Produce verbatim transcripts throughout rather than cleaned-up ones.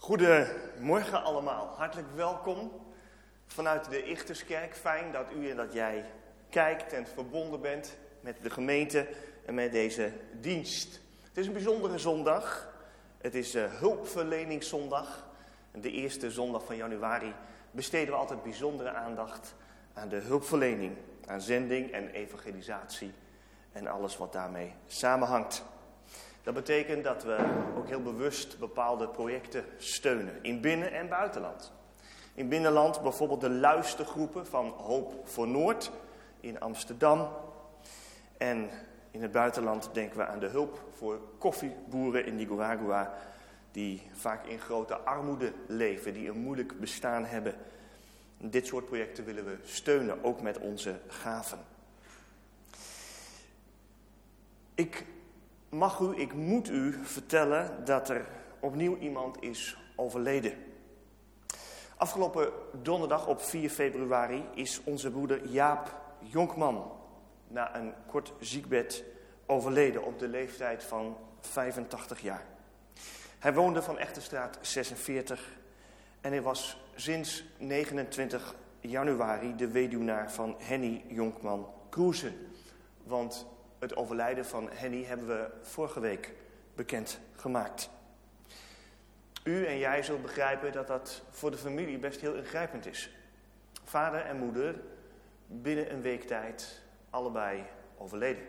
Goedemorgen allemaal, hartelijk welkom vanuit de Ichterskerk. Fijn dat u en dat jij kijkt en verbonden bent met de gemeente en met deze dienst. Het is een bijzondere zondag, het is uh, hulpverleningszondag. De eerste zondag van januari besteden we altijd bijzondere aandacht aan de hulpverlening, aan zending en evangelisatie en alles wat daarmee samenhangt. Dat betekent dat we ook heel bewust bepaalde projecten steunen, in binnen- en buitenland. In binnenland bijvoorbeeld de luistergroepen van Hoop voor Noord in Amsterdam. En in het buitenland denken we aan de hulp voor koffieboeren in Nicaragua, die vaak in grote armoede leven, die een moeilijk bestaan hebben. Dit soort projecten willen we steunen, ook met onze gaven. Ik mag u, ik moet u vertellen dat er opnieuw iemand is overleden. Afgelopen donderdag op vier februari is onze broeder Jaap Jonkman na een kort ziekbed overleden op de leeftijd van vijfentachtig jaar. Hij woonde van Echterstraat zesenveertig en hij was sinds negenentwintig januari de weduwnaar van Henny Jonkman Kroesen. Want het overlijden van Henny hebben we vorige week bekend gemaakt. U en jij zult begrijpen dat dat voor de familie best heel ingrijpend is. Vader en moeder binnen een week tijd allebei overleden.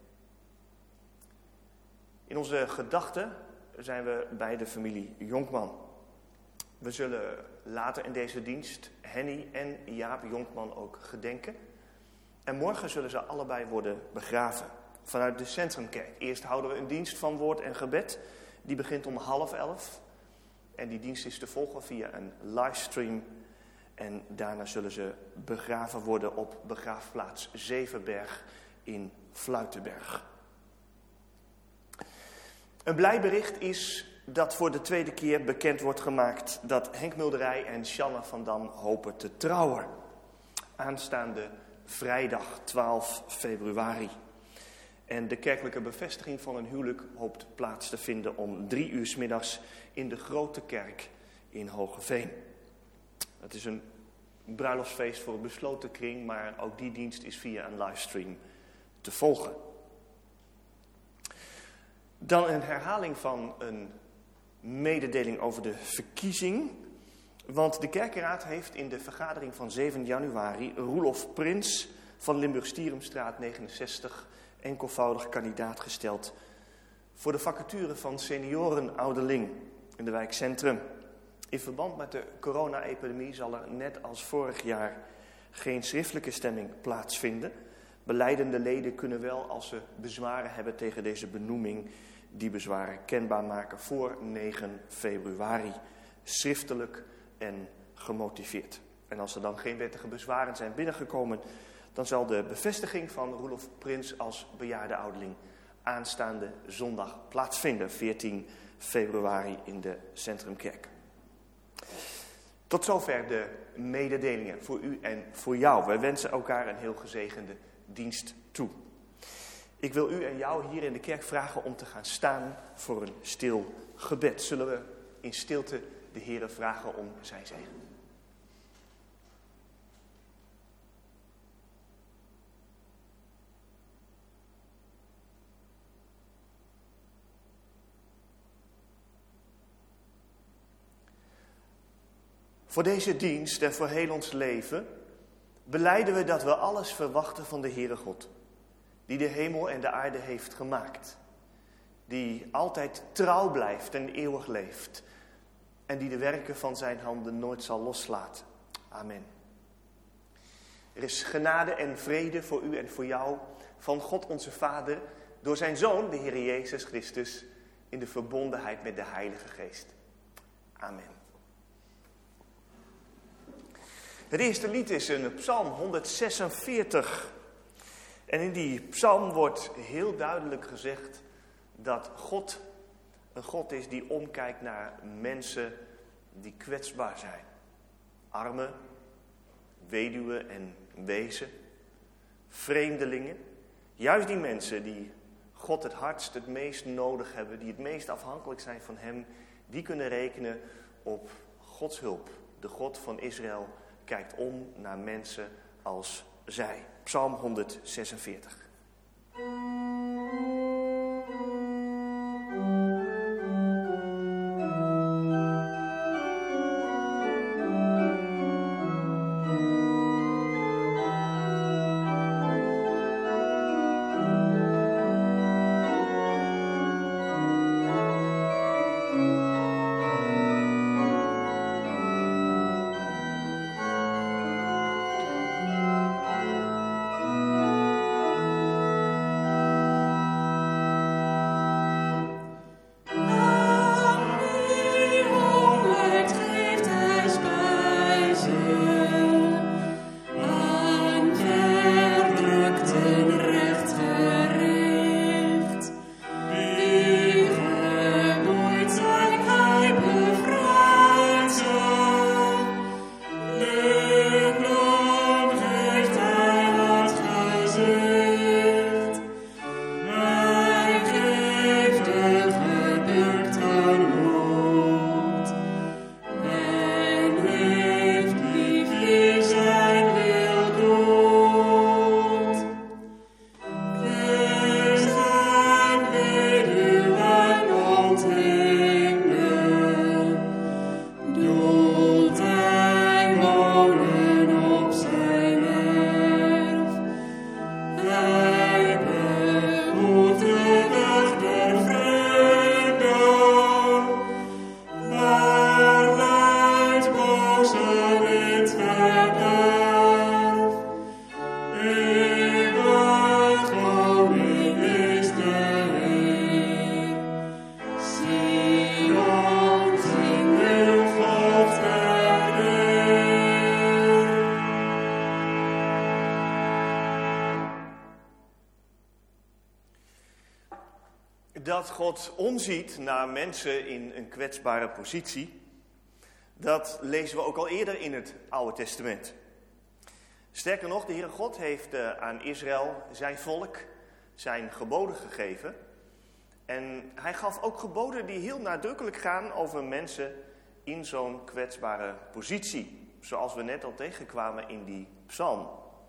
In onze gedachten zijn we bij de familie Jonkman. We zullen later in deze dienst Henny en Jaap Jonkman ook gedenken. En morgen zullen ze allebei worden begraven vanuit de Centrumkerk. Eerst houden we een dienst van woord en gebed. Die begint om half elf. En die dienst is te volgen via een livestream. En daarna zullen ze begraven worden op begraafplaats Zevenberg in Fluitenberg. Een blij bericht is dat voor de tweede keer bekend wordt gemaakt dat Henk Mulderij en Sjanne van Dam hopen te trouwen. Aanstaande vrijdag twaalf februari. En de kerkelijke bevestiging van een huwelijk hoopt plaats te vinden om drie uur 's middags in de Grote Kerk in Hogeveen. Het is een bruiloftsfeest voor een besloten kring, maar ook die dienst is via een livestream te volgen. Dan een herhaling van een mededeling over de verkiezing. Want de kerkenraad heeft in de vergadering van zeven januari Roelof Prins van Limburg-Stierumstraat negenenzestig enkelvoudig kandidaat gesteld voor de vacature van senioren-ouderling in de wijk Centrum. In verband met de corona-epidemie zal er net als vorig jaar geen schriftelijke stemming plaatsvinden. Belijdende leden kunnen wel, als ze bezwaren hebben tegen deze benoeming, die bezwaren kenbaar maken voor negen februari, schriftelijk en gemotiveerd. En als er dan geen wettige bezwaren zijn binnengekomen, dan zal de bevestiging van Roelof Prins als bejaarde ouderling aanstaande zondag plaatsvinden, veertien februari in de Centrumkerk. Tot zover de mededelingen voor u en voor jou. Wij wensen elkaar een heel gezegende dienst toe. Ik wil u en jou hier in de kerk vragen om te gaan staan voor een stil gebed. Zullen we in stilte de Heere vragen om zijn zegen. Voor deze dienst en voor heel ons leven belijden we dat we alles verwachten van de Heere God, die de hemel en de aarde heeft gemaakt, die altijd trouw blijft en eeuwig leeft en die de werken van zijn handen nooit zal loslaten. Amen. Er is genade en vrede voor u en voor jou van God onze Vader door zijn Zoon, de Heer Jezus Christus, in de verbondenheid met de Heilige Geest. Amen. Het eerste lied is een psalm honderdzesenveertig. En in die psalm wordt heel duidelijk gezegd dat God een God is die omkijkt naar mensen die kwetsbaar zijn. Armen, weduwen en wezen, vreemdelingen. Juist die mensen die God het hardst, het meest nodig hebben, die het meest afhankelijk zijn van hem, die kunnen rekenen op Gods hulp. De God van Israël kijkt om naar mensen als zij. Psalm honderdzesenveertig. Dat God omziet naar mensen in een kwetsbare positie, dat lezen we ook al eerder in het Oude Testament. Sterker nog, de Heere God heeft uh, aan Israël, zijn volk, zijn geboden gegeven. En hij gaf ook geboden die heel nadrukkelijk gaan over mensen in zo'n kwetsbare positie. Zoals we net al tegenkwamen in die psalm.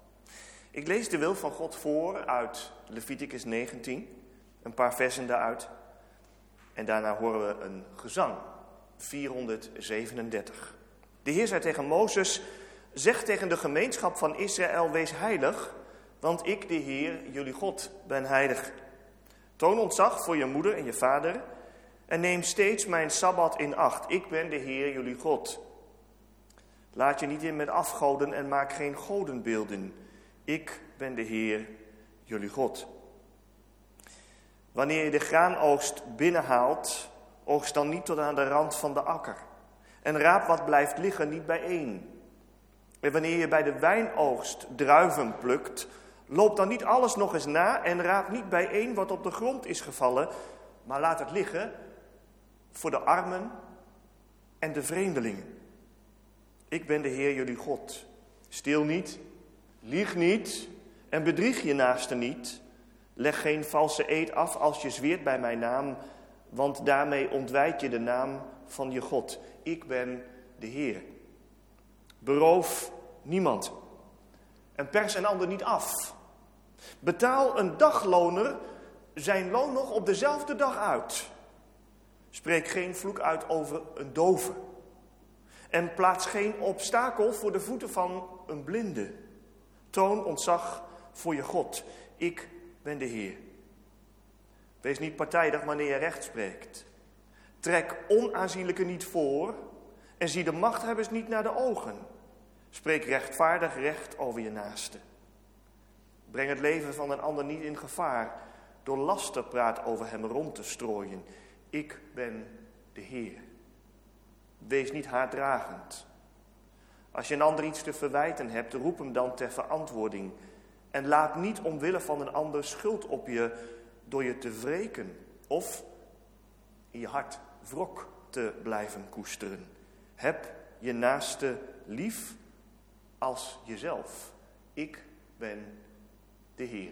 Ik lees de wil van God voor uit Leviticus negentien. Een paar versen daaruit. En daarna horen we een gezang. vierhonderdzevenendertig. De Heer zei tegen Mozes: zeg tegen de gemeenschap van Israël, wees heilig, want ik, de Heer, jullie God, ben heilig. Toon ontzag voor je moeder en je vader en neem steeds mijn Sabbat in acht. Ik ben de Heer, jullie God. Laat je niet in met afgoden en maak geen godenbeelden. Ik ben de Heer, jullie God. Wanneer je de graanoogst binnenhaalt, oogst dan niet tot aan de rand van de akker. En raap wat blijft liggen niet bijeen. En wanneer je bij de wijnoogst druiven plukt, loop dan niet alles nog eens na en raap niet bijeen wat op de grond is gevallen, maar laat het liggen voor de armen en de vreemdelingen. Ik ben de Heer jullie God. Steel niet, lieg niet en bedrieg je naaste niet. Leg geen valse eed af als je zweert bij mijn naam, want daarmee ontwijt je de naam van je God. Ik ben de Heer. Beroof niemand en pers een ander niet af. Betaal een dagloner zijn loon nog op dezelfde dag uit. Spreek geen vloek uit over een dove. En plaats geen obstakel voor de voeten van een blinde. Toon ontzag voor je God. Ik ben de Heer. Wees niet partijdig wanneer je recht spreekt. Trek onaanzienlijke niet voor en zie de machthebbers niet naar de ogen. Spreek rechtvaardig recht over je naaste. Breng het leven van een ander niet in gevaar door lasterpraat over hem rond te strooien. Ik ben de Heer. Wees niet haatdragend. Als je een ander iets te verwijten hebt, roep hem dan ter verantwoording. En laat niet omwille van een ander schuld op je door je te wreken of in je hart wrok te blijven koesteren. Heb je naaste lief als jezelf. Ik ben de Heer.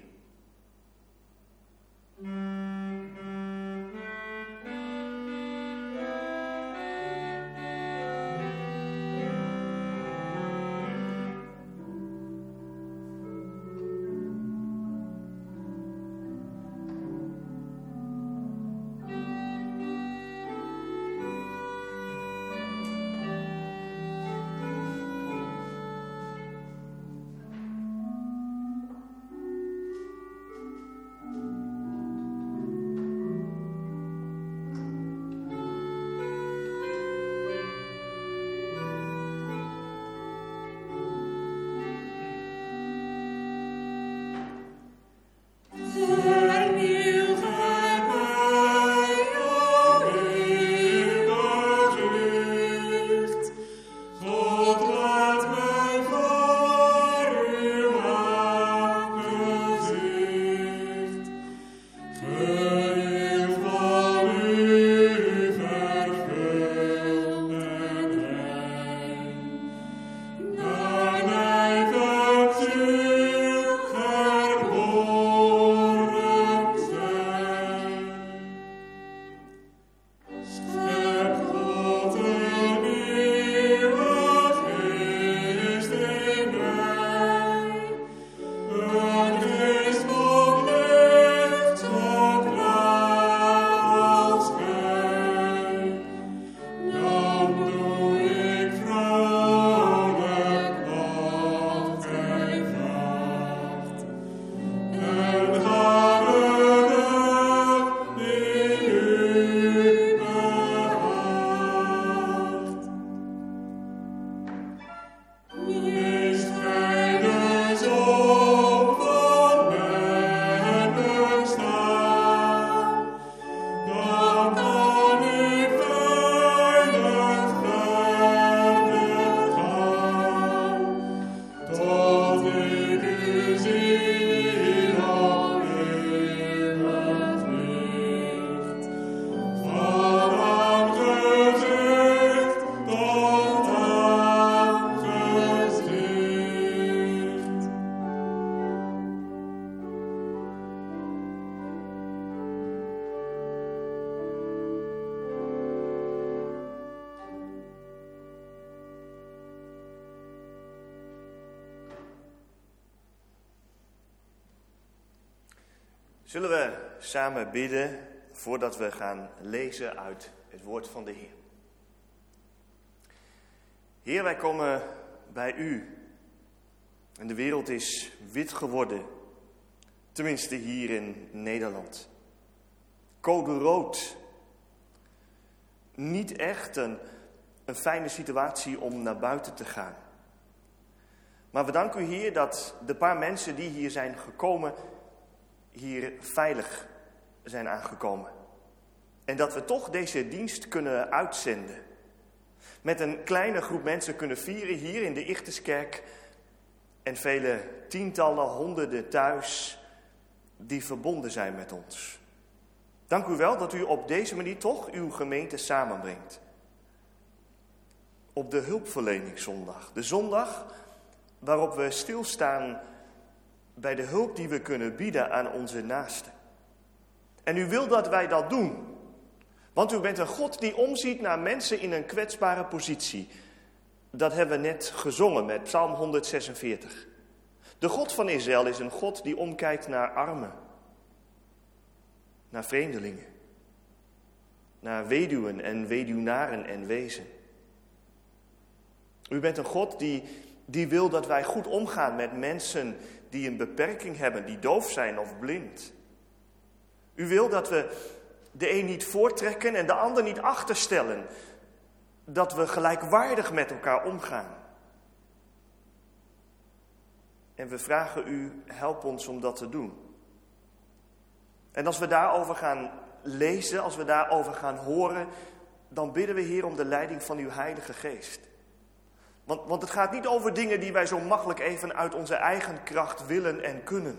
Zullen we samen bidden voordat we gaan lezen uit het woord van de Heer. Heer, wij komen bij u en de wereld is wit geworden, tenminste hier in Nederland. Code rood. Niet echt een, een fijne situatie om naar buiten te gaan. Maar we danken u, Heer, dat de paar mensen die hier zijn gekomen, hier veilig zijn aangekomen. En dat we toch deze dienst kunnen uitzenden. Met een kleine groep mensen kunnen vieren hier in de Ichthuskerk. En vele tientallen, honderden thuis die verbonden zijn met ons. Dank u wel dat u op deze manier toch uw gemeente samenbrengt. Op de hulpverleningszondag. De zondag waarop we stilstaan bij de hulp die we kunnen bieden aan onze naasten. En u wil dat wij dat doen. Want u bent een God die omziet naar mensen in een kwetsbare positie. Dat hebben we net gezongen met Psalm honderdzesenveertig. De God van Israël is een God die omkijkt naar armen. Naar vreemdelingen. Naar weduwen en weduwnaren en wezen. U bent een God die, die wil dat wij goed omgaan met mensen die een beperking hebben, die doof zijn of blind. U wil dat we de een niet voortrekken en de ander niet achterstellen. Dat we gelijkwaardig met elkaar omgaan. En we vragen u, help ons om dat te doen. En als we daarover gaan lezen, als we daarover gaan horen, dan bidden we, Heer, om de leiding van uw Heilige Geest. Want, want het gaat niet over dingen die wij zo makkelijk even uit onze eigen kracht willen en kunnen.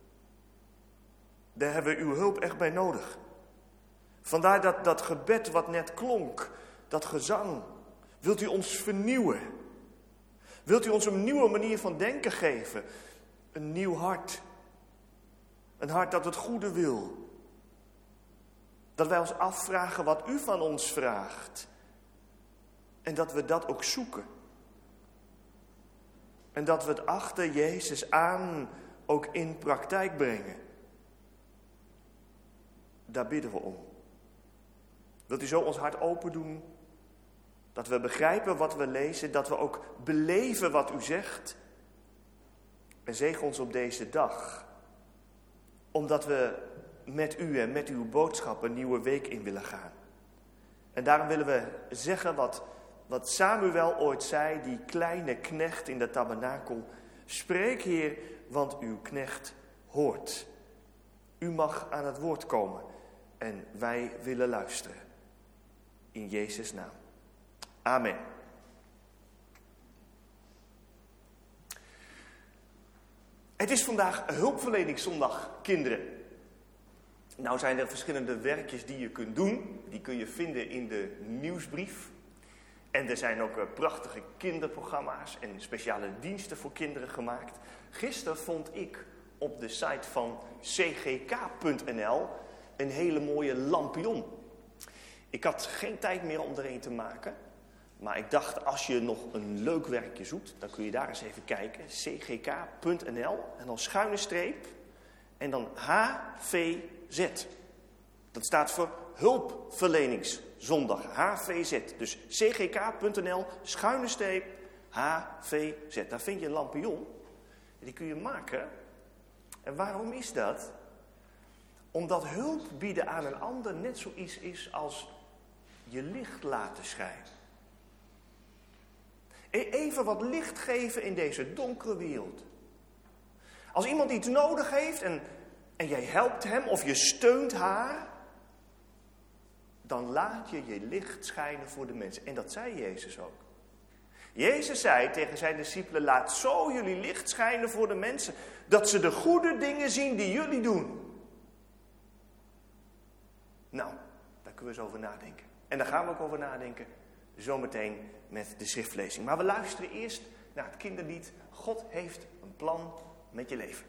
Daar hebben we uw hulp echt bij nodig. Vandaar dat, dat gebed wat net klonk, dat gezang. Wilt u ons vernieuwen? Wilt u ons een nieuwe manier van denken geven? Een nieuw hart. Een hart dat het goede wil. Dat wij ons afvragen wat u van ons vraagt. En dat we dat ook zoeken. En dat we het achter Jezus aan ook in praktijk brengen. Daar bidden we om. Wilt u zo ons hart open doen? Dat we begrijpen wat we lezen, dat we ook beleven wat u zegt. En zegen ons op deze dag. Omdat we met u en met uw boodschap een nieuwe week in willen gaan. En daarom willen we zeggen wat, wat Samuel ooit zei, die kleine knecht in de tabernakel. Spreek, Heer, want uw knecht hoort. U mag aan het woord komen en wij willen luisteren. In Jezus' naam. Amen. Het is vandaag hulpverleningszondag, kinderen. Nou zijn er verschillende werkjes die je kunt doen. Die kun je vinden in de nieuwsbrief. En er zijn ook uh, prachtige kinderprogramma's en speciale diensten voor kinderen gemaakt. Gisteren vond ik op de site van c g k punt n l een hele mooie lampion. Ik had geen tijd meer om er een te maken. Maar ik dacht, als je nog een leuk werkje zoekt, dan kun je daar eens even kijken. c g k punt n l en dan schuine streep en dan H V Z. Dat staat voor hulpverleningszondag, H V Z. Dus c g k punt n l, schuine streep, H V Z. Daar vind je een lampion. Die kun je maken. En waarom is dat? Omdat hulp bieden aan een ander net zoiets is als je licht laten schijnen. Even wat licht geven in deze donkere wereld. Als iemand iets nodig heeft en, en jij helpt hem of je steunt haar, dan laat je je licht schijnen voor de mensen. En dat zei Jezus ook. Jezus zei tegen zijn discipelen, laat zo jullie licht schijnen voor de mensen, dat ze de goede dingen zien die jullie doen. Nou, daar kunnen we eens over nadenken. En daar gaan we ook over nadenken, zometeen met de schriftlezing. Maar we luisteren eerst naar het kinderlied, God heeft een plan met je leven.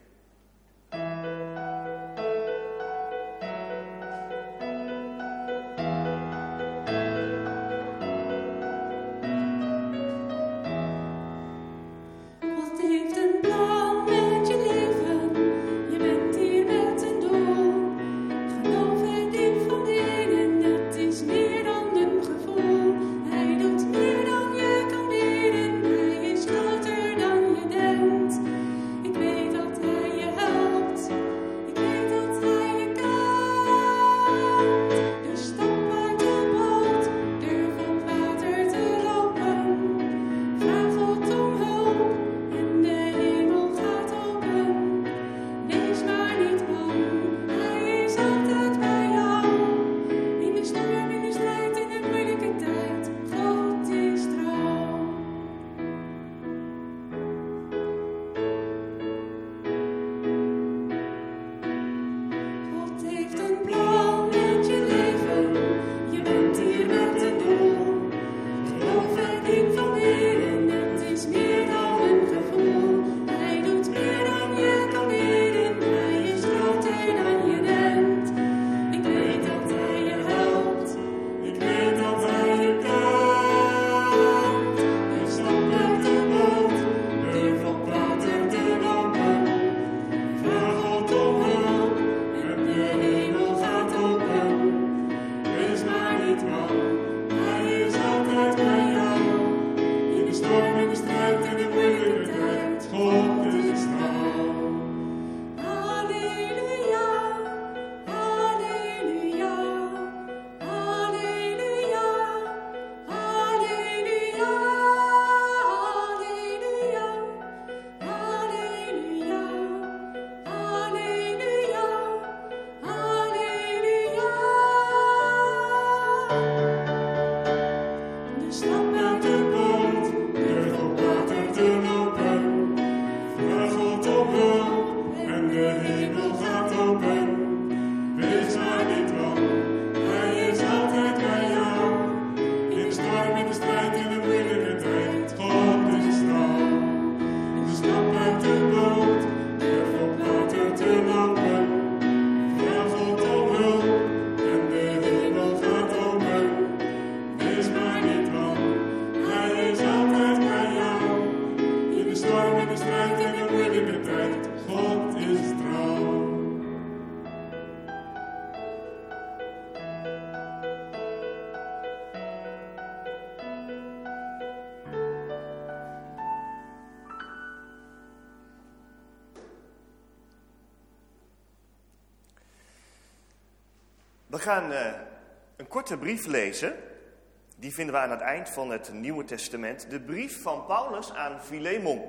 We gaan uh, een korte brief lezen. Die vinden we aan het eind van het Nieuwe Testament. De brief van Paulus aan Filemon.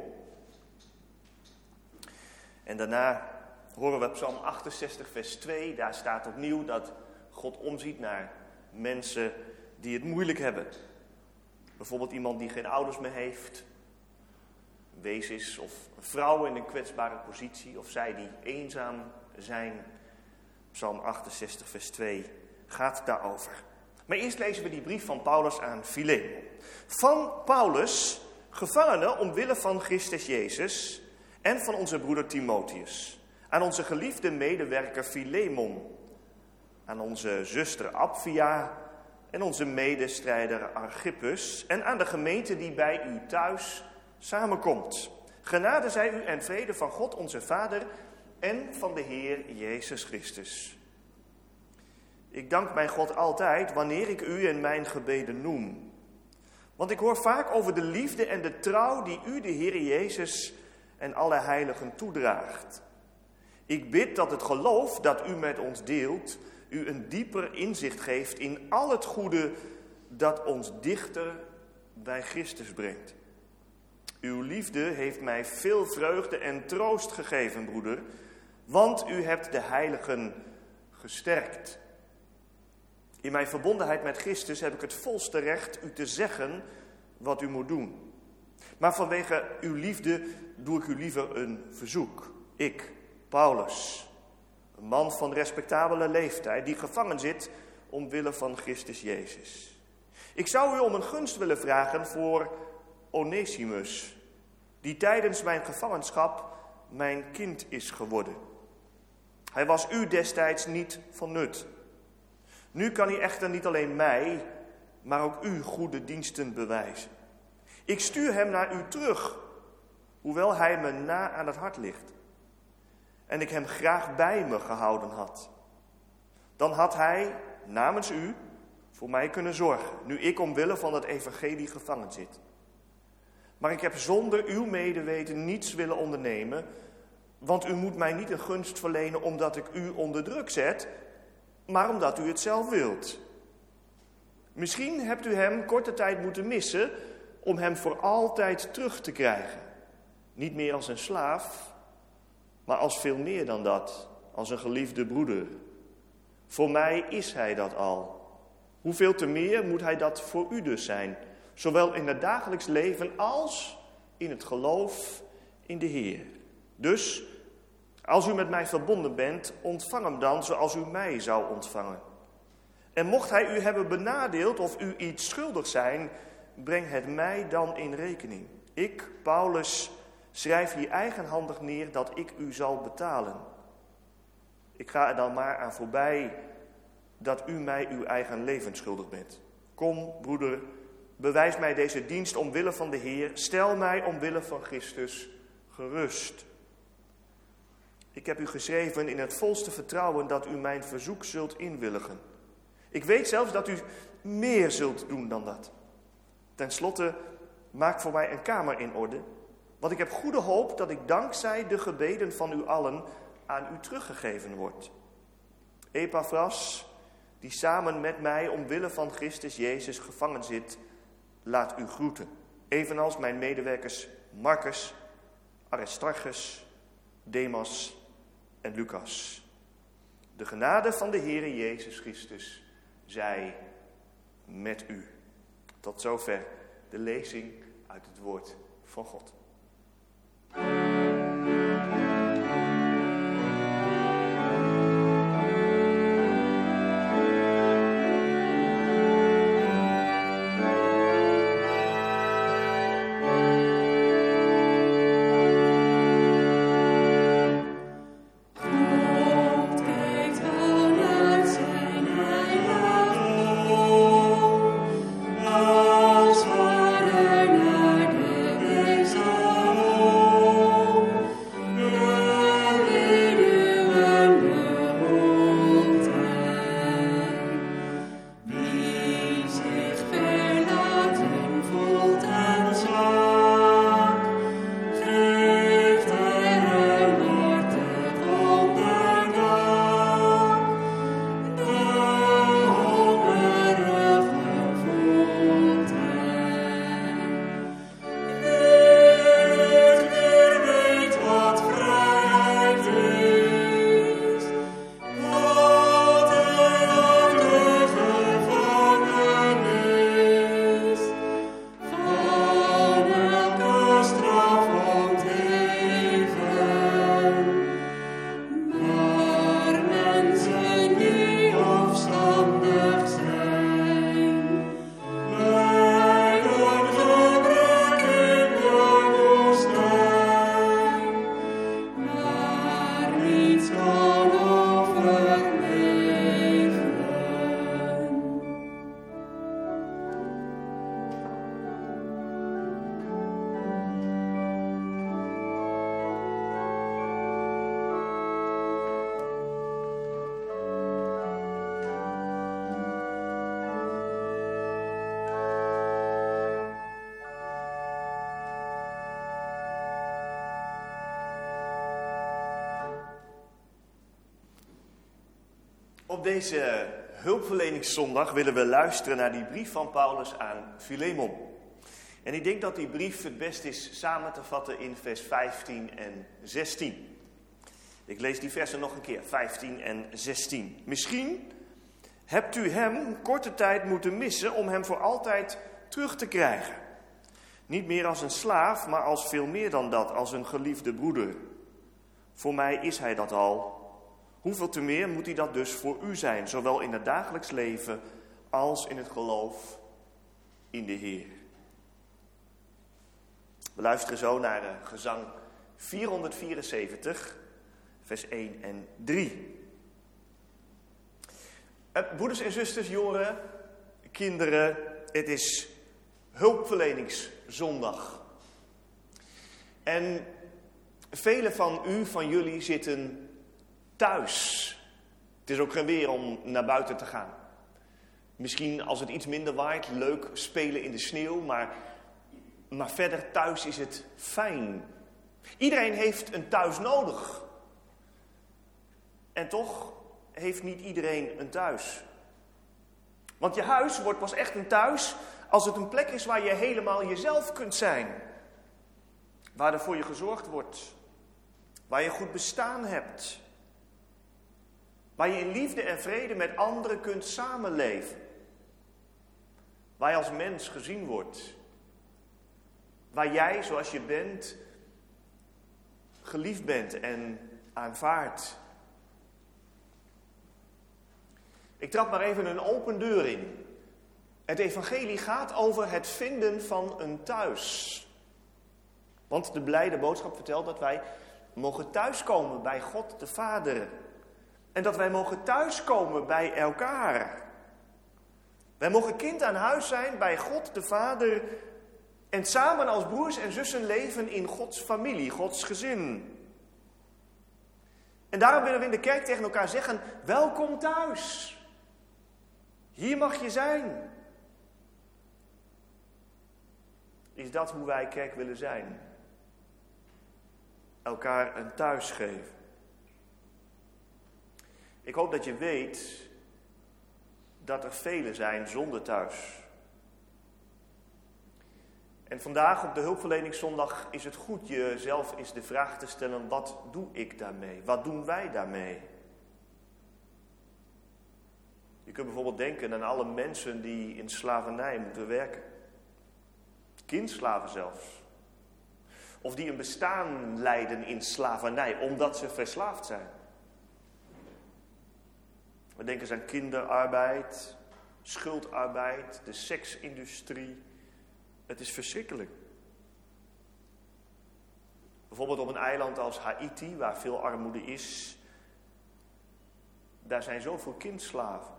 En daarna horen we Psalm achtenzestig vers twee. Daar staat opnieuw dat God omziet naar mensen die het moeilijk hebben. Bijvoorbeeld iemand die geen ouders meer heeft. wees of vrouwen in een kwetsbare positie, of zij die eenzaam zijn. Psalm achtenzestig, vers twee gaat daarover. Maar eerst lezen we die brief van Paulus aan Filemon. Van Paulus, gevangene omwille van Christus Jezus en van onze broeder Timotheus. Aan onze geliefde medewerker Filemon. Aan onze zuster Apphia en onze medestrijder Archippus. En aan de gemeente die bij u thuis samenkomt. Genade zij u en vrede van God onze Vader en van de Heer Jezus Christus. Ik dank mijn God altijd wanneer ik u in mijn gebeden noem. Want ik hoor vaak over de liefde en de trouw die u, de Heer Jezus en alle heiligen toedraagt. Ik bid dat het geloof dat u met ons deelt, u een dieper inzicht geeft in al het goede dat ons dichter bij Christus brengt. Uw liefde heeft mij veel vreugde en troost gegeven, broeder, want u hebt de heiligen gesterkt. In mijn verbondenheid met Christus heb ik het volste recht u te zeggen wat u moet doen. Maar vanwege uw liefde doe ik u liever een verzoek. Ik, Paulus, een man van respectabele leeftijd die gevangen zit omwille van Christus Jezus. Ik zou u om een gunst willen vragen voor Onesimus, die tijdens mijn gevangenschap mijn kind is geworden. Hij was u destijds niet van nut. Nu kan hij echter niet alleen mij, maar ook u goede diensten bewijzen. Ik stuur hem naar u terug, hoewel hij me na aan het hart ligt. En ik hem graag bij me gehouden had. Dan had hij, namens u, voor mij kunnen zorgen, nu ik omwille van het evangelie gevangen zit. Maar ik heb zonder uw medeweten niets willen ondernemen, want u moet mij niet een gunst verlenen omdat ik u onder druk zet, maar omdat u het zelf wilt. Misschien hebt u hem korte tijd moeten missen om hem voor altijd terug te krijgen. Niet meer als een slaaf, maar als veel meer dan dat, als een geliefde broeder. Voor mij is hij dat al. Hoeveel te meer moet hij dat voor u dus zijn, zowel in het dagelijks leven als in het geloof in de Heer. Dus, als u met mij verbonden bent, ontvang hem dan zoals u mij zou ontvangen. En mocht hij u hebben benadeeld of u iets schuldig zijn, breng het mij dan in rekening. Ik, Paulus, schrijf hier eigenhandig neer dat ik u zal betalen. Ik ga er dan maar aan voorbij dat u mij uw eigen leven schuldig bent. Kom, broeder, bewijs mij deze dienst omwille van de Heer. Stel mij omwille van Christus gerust. Ik heb u geschreven in het volste vertrouwen dat u mijn verzoek zult inwilligen. Ik weet zelfs dat u meer zult doen dan dat. Ten slotte, maak voor mij een kamer in orde, want ik heb goede hoop dat ik dankzij de gebeden van u allen aan u teruggegeven word. Epaphras, die samen met mij omwille van Christus Jezus gevangen zit, laat u groeten. Evenals mijn medewerkers Marcus, Aristarchus, Demas en Lucas. De genade van de Heere Jezus Christus zij met u. Tot zover de lezing uit het woord van God. Als vader naar de wezen. Op deze hulpverleningszondag willen we luisteren naar die brief van Paulus aan Filemon. En ik denk dat die brief het best is samen te vatten in vers vijftien en zestien. Ik lees die versen nog een keer, vijftien en zestien. Misschien hebt u hem een korte tijd moeten missen om hem voor altijd terug te krijgen. Niet meer als een slaaf, maar als veel meer dan dat, als een geliefde broeder. Voor mij is hij dat al. Hoeveel te meer moet hij dat dus voor u zijn, zowel in het dagelijks leven als in het geloof in de Heer. We luisteren zo naar uh, gezang vierhonderdvierenzeventig, vers één en drie. Uh, broeders en zusters, jongeren, kinderen, het is hulpverleningszondag. En velen van u, van jullie, zitten thuis. Het is ook geen weer om naar buiten te gaan. Misschien als het iets minder waait, leuk spelen in de sneeuw, maar, maar verder thuis is het fijn. Iedereen heeft een thuis nodig. En toch heeft niet iedereen een thuis. Want je huis wordt pas echt een thuis als het een plek is waar je helemaal jezelf kunt zijn. Waar er voor je gezorgd wordt. Waar je goed bestaan hebt. Waar je in liefde en vrede met anderen kunt samenleven. Waar je als mens gezien wordt. Waar jij, zoals je bent, geliefd bent en aanvaard. Ik trap maar even een open deur in. Het evangelie gaat over het vinden van een thuis. Want de blijde boodschap vertelt dat wij mogen thuiskomen bij God de Vader. En dat wij mogen thuiskomen bij elkaar. Wij mogen kind aan huis zijn bij God de Vader. En samen als broers en zussen leven in Gods familie, Gods gezin. En daarom willen we in de kerk tegen elkaar zeggen, welkom thuis. Hier mag je zijn. Is dat hoe wij kerk willen zijn? Elkaar een thuis geven. Ik hoop dat je weet dat er velen zijn zonder thuis. En vandaag op de hulpverleningszondag is het goed jezelf eens de vraag te stellen, wat doe ik daarmee? Wat doen wij daarmee? Je kunt bijvoorbeeld denken aan alle mensen die in slavernij moeten werken. Kindslaven zelfs. Of die een bestaan leiden in slavernij, omdat ze verslaafd zijn. We denken eens aan kinderarbeid, schuldarbeid, de seksindustrie. Het is verschrikkelijk. Bijvoorbeeld op een eiland als Haiti, waar veel armoede is. Daar zijn zoveel kindslaven.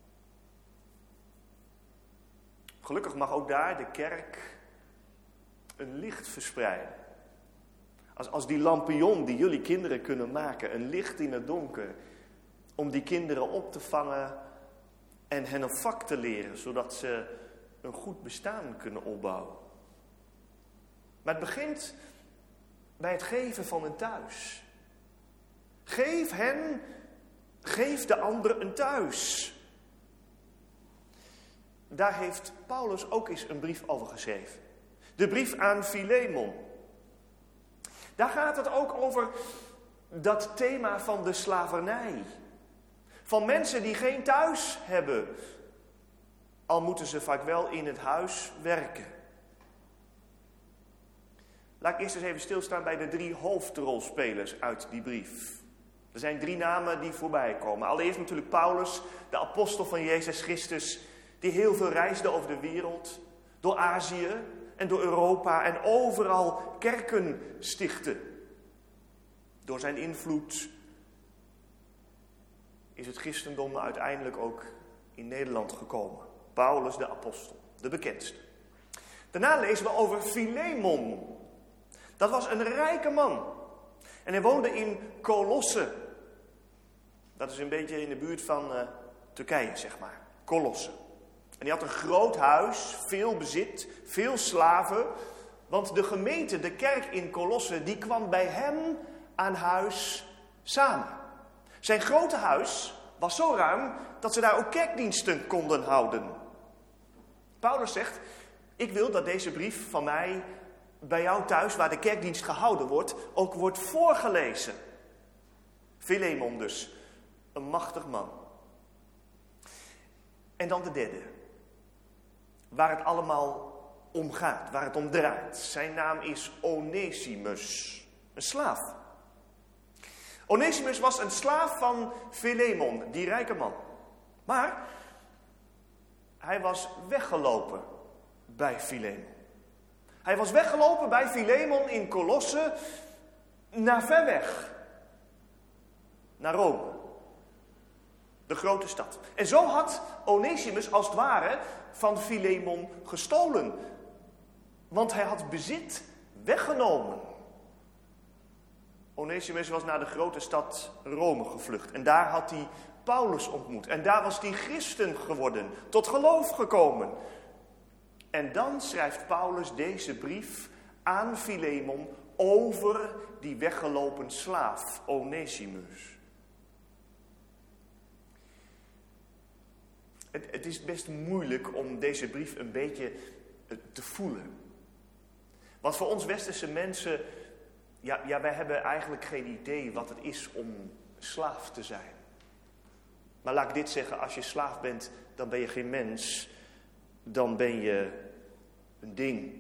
Gelukkig mag ook daar de kerk een licht verspreiden. Als, als die lampion die jullie kinderen kunnen maken, een licht in het donker. Om die kinderen op te vangen en hen een vak te leren, zodat ze een goed bestaan kunnen opbouwen. Maar het begint bij het geven van een thuis. Geef hen, geef de ander een thuis. Daar heeft Paulus ook eens een brief over geschreven. De brief aan Filemon. Daar gaat het ook over dat thema van de slavernij. Van mensen die geen thuis hebben. Al moeten ze vaak wel in het huis werken. Laat ik eerst eens even stilstaan bij de drie hoofdrolspelers uit die brief. Er zijn drie namen die voorbij komen. Allereerst natuurlijk Paulus, de apostel van Jezus Christus, die heel veel reisde over de wereld, door Azië en door Europa en overal kerken stichtte. Door zijn invloed is het christendom uiteindelijk ook in Nederland gekomen. Paulus de apostel, de bekendste. Daarna lezen we over Filemon. Dat was een rijke man. En hij woonde in Colosse. Dat is een beetje in de buurt van uh, Turkije, zeg maar. Colosse. En hij had een groot huis, veel bezit, veel slaven. Want de gemeente, de kerk in Colosse, die kwam bij hem aan huis samen. Zijn grote huis was zo ruim dat ze daar ook kerkdiensten konden houden. Paulus zegt, ik wil dat deze brief van mij bij jou thuis, waar de kerkdienst gehouden wordt, ook wordt voorgelezen. Filemon dus, een machtig man. En dan de derde, waar het allemaal om gaat, waar het om draait. Zijn naam is Onesimus, een slaaf. Onesimus was een slaaf van Filemon, die rijke man. Maar hij was weggelopen bij Filemon. Hij was weggelopen bij Filemon in Colosse naar ver weg. Naar Rome. De grote stad. En zo had Onesimus als het ware van Filemon gestolen. Want hij had bezit weggenomen. Onesimus was naar de grote stad Rome gevlucht. En daar had hij Paulus ontmoet. En daar was hij christen geworden. Tot geloof gekomen. En dan schrijft Paulus deze brief aan Filemon over die weggelopen slaaf, Onesimus. Het, het is best moeilijk om deze brief een beetje te voelen. Want voor ons westerse mensen, ja, ja, wij hebben eigenlijk geen idee wat het is om slaaf te zijn. Maar laat ik dit zeggen, als je slaaf bent, dan ben je geen mens, dan ben je een ding.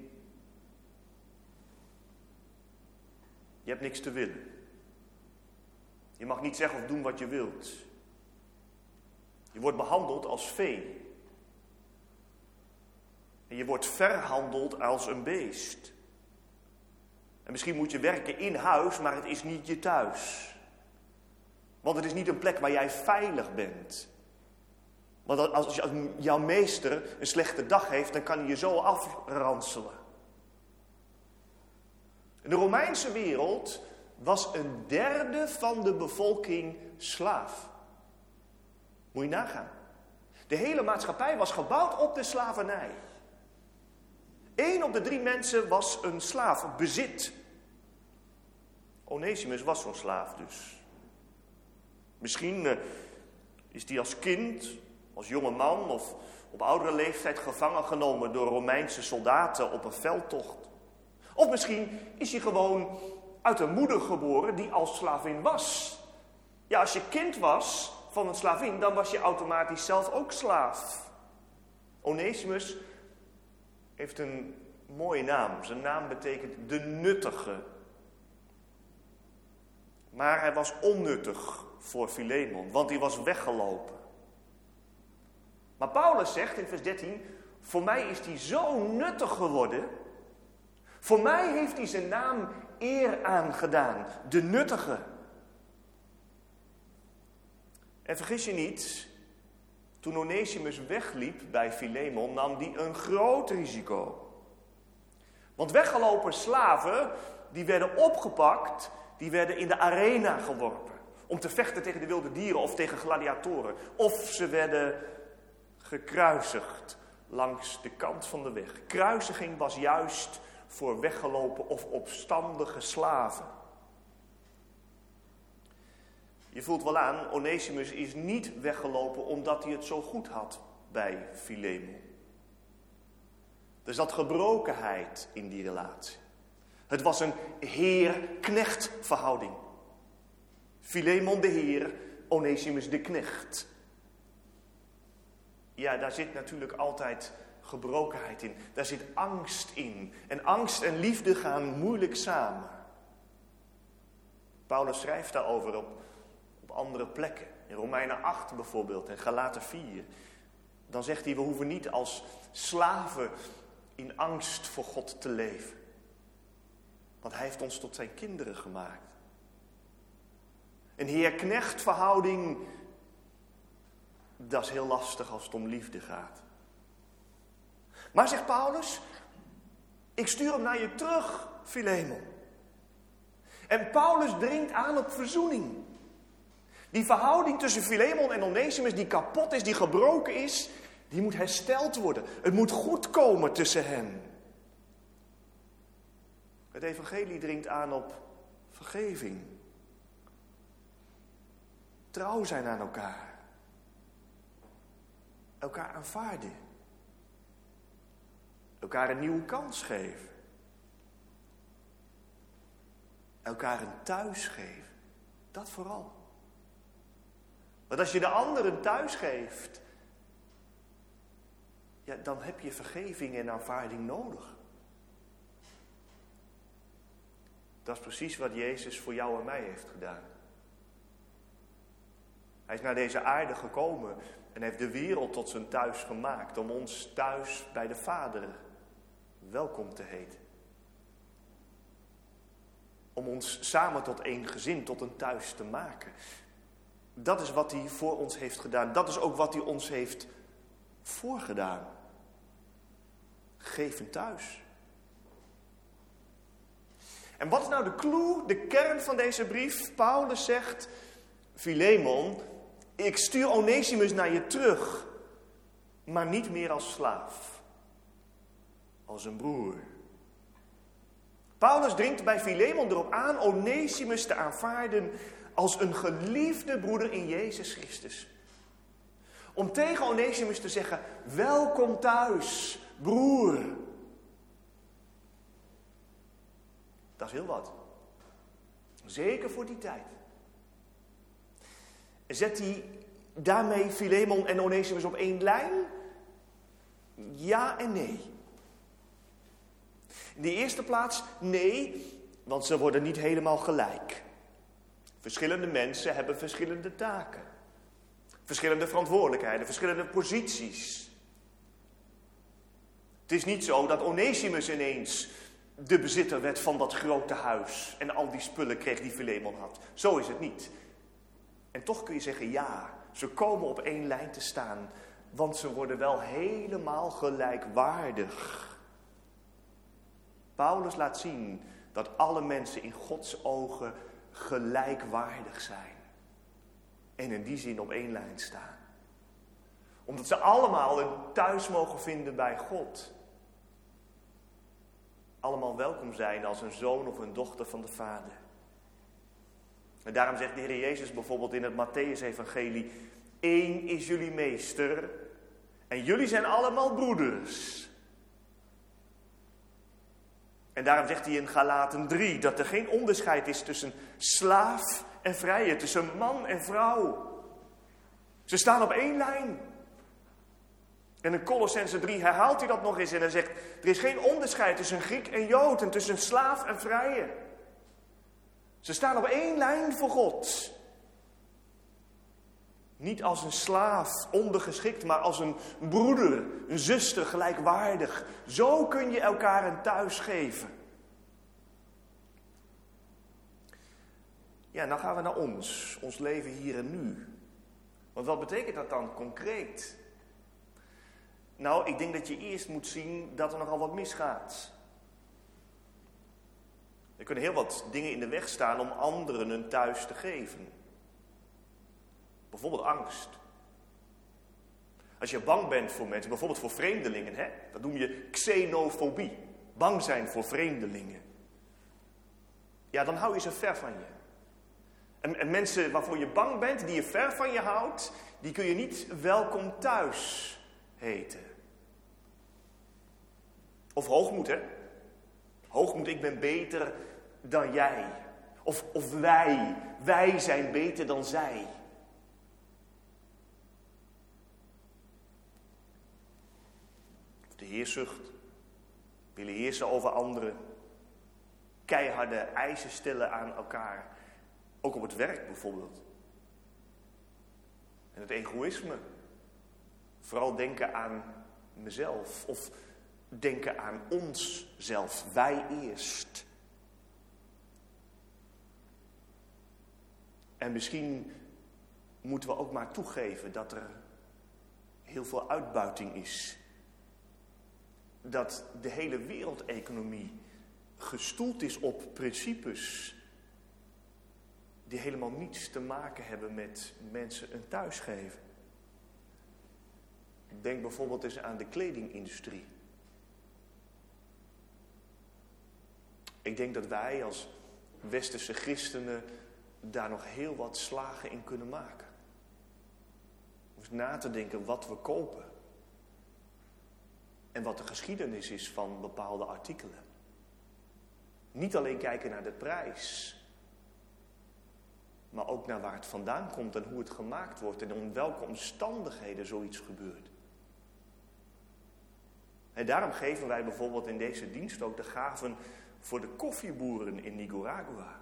Je hebt niks te willen. Je mag niet zeggen of doen wat je wilt. Je wordt behandeld als vee. En je wordt verhandeld als een beest. En misschien moet je werken in huis, maar het is niet je thuis. Want het is niet een plek waar jij veilig bent. Want als jouw meester een slechte dag heeft, dan kan hij je zo afranselen. In de Romeinse wereld was een derde van de bevolking slaaf. Moet je nagaan. De hele maatschappij was gebouwd op de slavernij. Eén op de drie mensen was een slaaf, bezit. Onesimus was zo'n slaaf dus. Misschien uh, is hij als kind, als jonge man of op oudere leeftijd gevangen genomen door Romeinse soldaten op een veldtocht. Of misschien is hij gewoon uit een moeder geboren die als slavin was. Ja, als je kind was van een slavin, dan was je automatisch zelf ook slaaf. Onesimus heeft een mooie naam. Zijn naam betekent de nuttige. Maar hij was onnuttig voor Filemon, want hij was weggelopen. Maar Paulus zegt in vers dertien, voor mij is hij zo nuttig geworden. Voor mij heeft hij zijn naam eer aangedaan, de nuttige. En vergis je niet, toen Onesimus wegliep bij Filemon, nam hij een groot risico. Want weggelopen slaven, die werden opgepakt, die werden in de arena geworpen. Om te vechten tegen de wilde dieren of tegen gladiatoren. Of ze werden gekruisigd langs de kant van de weg. Kruisiging was juist voor weggelopen of opstandige slaven. Je voelt wel aan, Onesimus is niet weggelopen omdat hij het zo goed had bij Filemon. Er zat gebrokenheid in die relatie. Het was een heer-knecht verhouding. Filemon de heer, Onesimus de knecht. Ja, daar zit natuurlijk altijd gebrokenheid in. Daar zit angst in. En angst en liefde gaan moeilijk samen. Paulus schrijft daarover op, op andere plekken. In Romeinen acht bijvoorbeeld en Galaten vier. Dan zegt hij, we hoeven niet als slaven in angst voor God te leven. Want hij heeft ons tot zijn kinderen gemaakt. Een heer-knecht verhouding, dat is heel lastig als het om liefde gaat. Maar zegt Paulus, ik stuur hem naar je terug, Filemon. En Paulus dringt aan op verzoening. Die verhouding tussen Filemon en Onesimus die kapot is, die gebroken is, die moet hersteld worden. Het moet goed komen tussen hen. Het evangelie dringt aan op vergeving. Trouw zijn aan elkaar. elkaar aanvaarden. Elkaar een nieuwe kans geven. Elkaar een thuis geven. Dat vooral. Want als je de ander een thuis geeft, ja, dan heb je vergeving en aanvaarding nodig. Dat is precies wat Jezus voor jou en mij heeft gedaan. Hij is naar deze aarde gekomen en heeft de wereld tot zijn thuis gemaakt om ons thuis bij de Vader welkom te heten. Om ons samen tot één gezin, tot een thuis te maken. Dat is wat hij voor ons heeft gedaan. Dat is ook wat hij ons heeft voorgedaan. Geef een thuis. En wat is nou de clue, de kern van deze brief? Paulus zegt, Filemon, ik stuur Onesimus naar je terug, maar niet meer als slaaf, als een broer. Paulus dringt bij Filemon erop aan Onesimus te aanvaarden als een geliefde broeder in Jezus Christus. Om tegen Onesimus te zeggen, welkom thuis, broer. Dat is heel wat. Zeker voor die tijd. Zet hij daarmee Filemon en Onesimus op één lijn? Ja en nee. In de eerste plaats nee, want ze worden niet helemaal gelijk. Verschillende mensen hebben verschillende taken. Verschillende verantwoordelijkheden, verschillende posities. Het is niet zo dat Onesimus ineens de bezitter werd van dat grote huis en al die spullen kreeg die Filemon had. Zo is het niet. En toch kun je zeggen, ja, ze komen op één lijn te staan, want ze worden wel helemaal gelijkwaardig. Paulus laat zien dat alle mensen in Gods ogen gelijkwaardig zijn. En in die zin op één lijn staan. Omdat ze allemaal een thuis mogen vinden bij God. Allemaal welkom zijn als een zoon of een dochter van de Vader. En daarom zegt de Heer Jezus bijvoorbeeld in het Mattheüs-evangelie, één is jullie meester en jullie zijn allemaal broeders. En daarom zegt hij in Galaten drie dat er geen onderscheid is tussen slaaf en vrije, tussen man en vrouw. Ze staan op één lijn. En in Colossense drie herhaalt hij dat nog eens en hij zegt, er is geen onderscheid tussen Griek en Jood en tussen slaaf en vrije. Ze staan op één lijn voor God. Niet als een slaaf, ondergeschikt, maar als een broeder, een zuster, gelijkwaardig. Zo kun je elkaar een thuis geven. Ja, dan gaan we naar ons, ons leven hier en nu. Want wat betekent dat dan concreet? Nou, ik denk dat je eerst moet zien dat er nogal wat misgaat. Er kunnen heel wat dingen in de weg staan om anderen een thuis te geven. Bijvoorbeeld angst. Als je bang bent voor mensen, bijvoorbeeld voor vreemdelingen, hè, dat noem je xenofobie. Bang zijn voor vreemdelingen. Ja, dan hou je ze ver van je. En, en mensen waarvoor je bang bent, die je ver van je houdt, die kun je niet welkom thuis heten. Of hoogmoed, hè. Hoogmoed, ik ben beter dan jij. Of, of wij, wij zijn beter dan zij. De heerzucht, willen heersen over anderen. Keiharde eisen stellen aan elkaar. Ook op het werk bijvoorbeeld. En het egoïsme. Vooral denken aan mezelf. Of denken aan onszelf. Wij eerst. En misschien moeten we ook maar toegeven dat er heel veel uitbuiting is. Dat de hele wereldeconomie gestoeld is op principes die helemaal niets te maken hebben met mensen een thuis geven. Denk bijvoorbeeld eens aan de kledingindustrie. Ik denk dat wij als westerse christenen daar nog heel wat slagen in kunnen maken. Om eens na te denken wat we kopen. en wat de geschiedenis is van bepaalde artikelen. Niet alleen kijken naar de prijs, maar ook naar waar het vandaan komt en hoe het gemaakt wordt en onder welke omstandigheden zoiets gebeurt. En daarom geven wij bijvoorbeeld in deze dienst ook de gaven voor de koffieboeren in Nicaragua.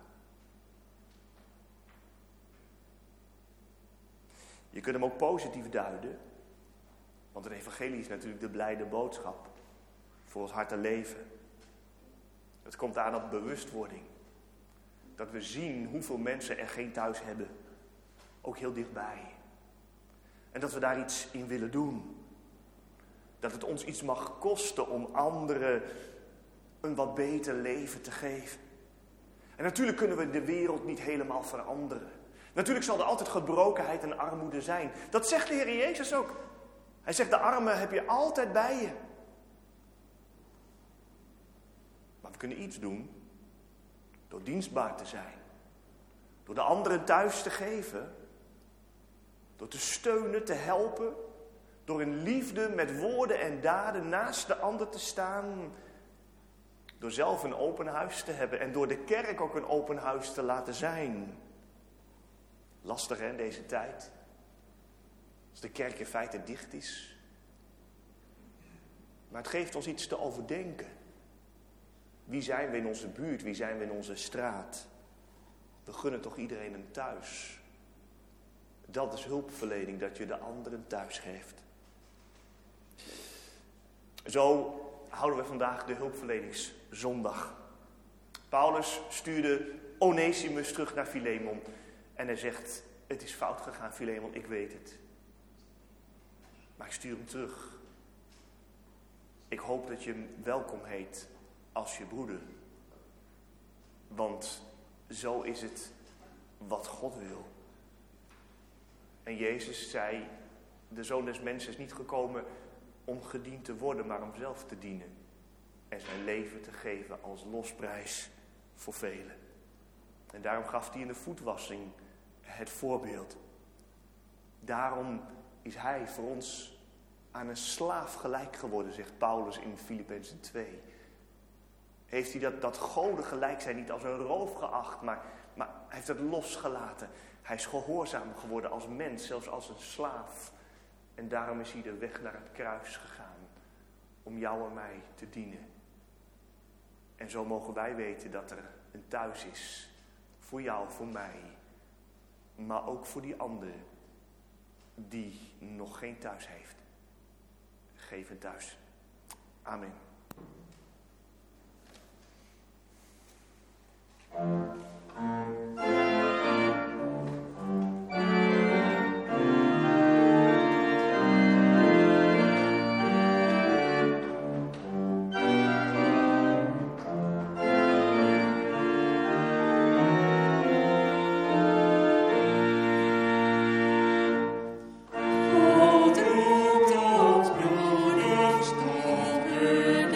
Je kunt hem ook positief duiden, want het evangelie is natuurlijk de blijde boodschap voor ons hart en leven. Het komt aan op bewustwording. Dat we zien hoeveel mensen er geen thuis hebben. Ook heel dichtbij. En dat we daar iets in willen doen. Dat het ons iets mag kosten om anderen een wat beter leven te geven. En natuurlijk kunnen we de wereld niet helemaal veranderen. Natuurlijk zal er altijd gebrokenheid en armoede zijn. Dat zegt de Heer Jezus ook. Hij zegt, de armen heb je altijd bij je. Maar we kunnen iets doen door dienstbaar te zijn. Door de anderen thuis te geven. Door te steunen, te helpen. Door in liefde met woorden en daden naast de ander te staan. Door zelf een open huis te hebben. En door de kerk ook een open huis te laten zijn. Lastig hè, in deze tijd. Als de kerk in feite dicht is. Maar het geeft ons iets te overdenken. Wie zijn we in onze buurt? Wie zijn we in onze straat? We gunnen toch iedereen een thuis. Dat is hulpverlening, dat je de anderen thuis geeft. Zo houden we vandaag de hulpverleningszondag. Paulus stuurde Onesimus terug naar Filemon. En hij zegt, het is fout gegaan Filemon, ik weet het. Maar ik stuur hem terug. Ik hoop dat je hem welkom heet als je broeder. Want zo is het wat God wil. En Jezus zei, de Zoon des Mensen is niet gekomen om gediend te worden, maar om zelf te dienen. En zijn leven te geven als losprijs voor velen. En daarom gaf hij in de voetwassing het voorbeeld. Daarom is hij voor ons aan een slaaf gelijk geworden, zegt Paulus in Filippenzen twee. Heeft hij dat, dat goden gelijk zijn niet als een roof geacht, maar, maar hij heeft het losgelaten. Hij is gehoorzaam geworden als mens, zelfs als een slaaf. En daarom is hij de weg naar het kruis gegaan, om jou en mij te dienen. En zo mogen wij weten dat er een thuis is, voor jou, voor mij, maar ook voor die ander die nog geen thuis heeft. Geef een thuis. Amen. God roept tot broederschap.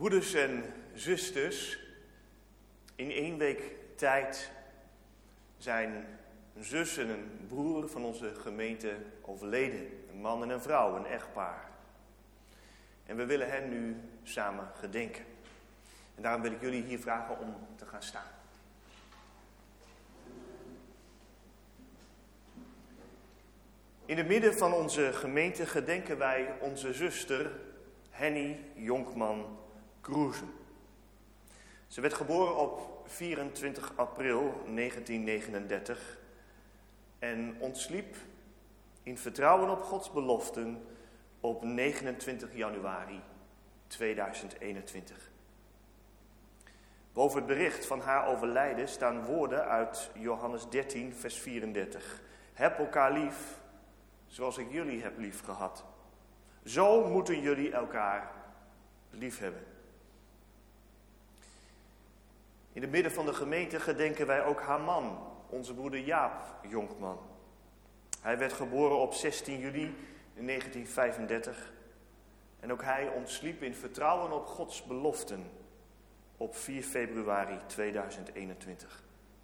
Broeders en zusters, in één week tijd zijn een zus en een broer van onze gemeente overleden. Een man en een vrouw, een echtpaar. En we willen hen nu samen gedenken. En daarom wil ik jullie hier vragen om te gaan staan. In het midden van onze gemeente gedenken wij onze zuster Henny Jonkman Kroeze. Ze werd geboren op vierentwintig april negentien negenendertig en ontsliep in vertrouwen op Gods beloften op negenentwintig januari tweeduizend eenentwintig. Boven het bericht van haar overlijden staan woorden uit Johannes dertien, vers vierendertig. Heb elkaar lief, zoals ik jullie heb lief gehad. Zo moeten jullie elkaar lief hebben. In het midden van de gemeente gedenken wij ook haar man, onze broeder Jaap Jonkman. Hij werd geboren op zestien juli negentien vijfendertig en ook hij ontsliep in vertrouwen op Gods beloften op vier februari tweeduizend eenentwintig.